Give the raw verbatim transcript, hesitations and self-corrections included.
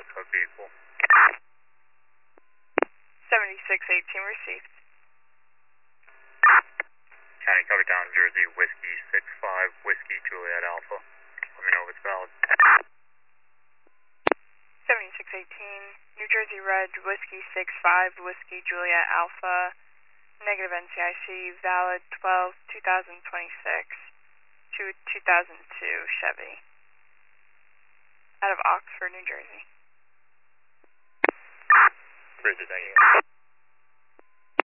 valid code vehicle. seventy-six eighteen received. County cover down Jersey, Whiskey six five, Whiskey Juliet Alpha. Let me know if it's valid. seventy-six eighteen, New Jersey Red, Whiskey six five, Whiskey Juliet Alpha, negative N C I C, valid twelve two thousand twenty-six to two thousand two Chevy. Out of Oxford, New Jersey. Bridget, thank you.